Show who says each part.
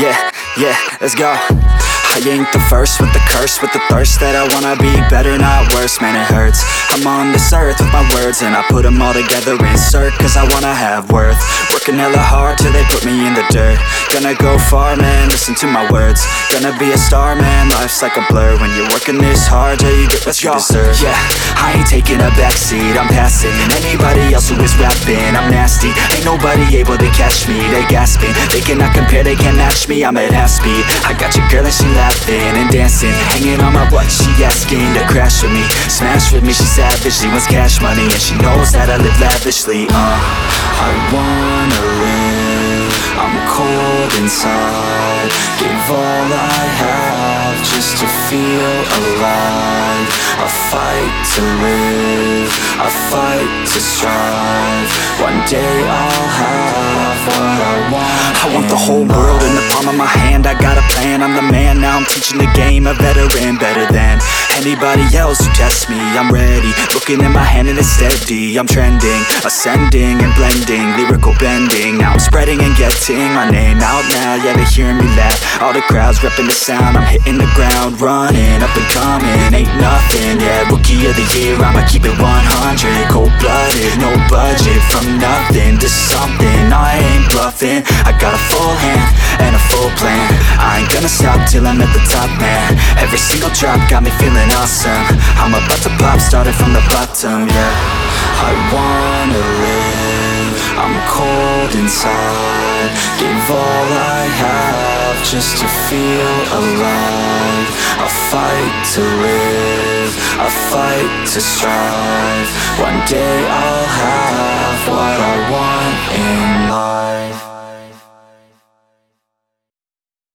Speaker 1: Yeah, let's go. I ain't the first with the curse, with the thirst that I wanna be better, not worse. Man, it hurts. I'm on this earth with my words, and I put them all together, insert, cause I wanna have worth. Working hella hard till they put me in the dirt. Gonna go far, man, listen to my words. Gonna be a star, man, life's like a blur. When you're working this hard, yeah, you get what you deserve. Yeah, I ain't taking a backseat, I'm passing anybody else who is rapping. I'm nasty, ain't nobody able to catch me. They gasping, they cannot compare, they can't match me. I'm at half speed, I got your girl and she laughing and dancing, hanging on my butt, she asking to crash with me, smash with me. She savage, she wants cash money, and she knows that I live lavishly. I wanna live, I'm cold inside. Gave all I have just to feel alive. I fight to live, I fight to strive. One day I'll have what I want. I want the whole world in the palm of my hand. I got a plan, I'm the man. Now I'm teaching the game, a veteran, better than anybody else who tests me. I'm ready, looking at my hand and it's steady. I'm trending, ascending and blending, lyrical bending. Now I'm spreading and getting my name out now. Yeah, they hearing me laugh, all the crowds repping the sound. I'm hitting the ground, running, up and coming, ain't nothing. Yeah, rookie of the year, I'ma keep it 100. Cold-blooded, no budget, from nothing to something. I ain't bluffing, I got a full hand and a full plan. I ain't gonna stop till I'm at the top, man. Every single drop got me feeling awesome. I'm about to pop, started from the bottom, yeah. I wanna live, I'm cold inside. Gave all I have just to feel alive. I fight to live, I fight to strive. One day I'll have what I want.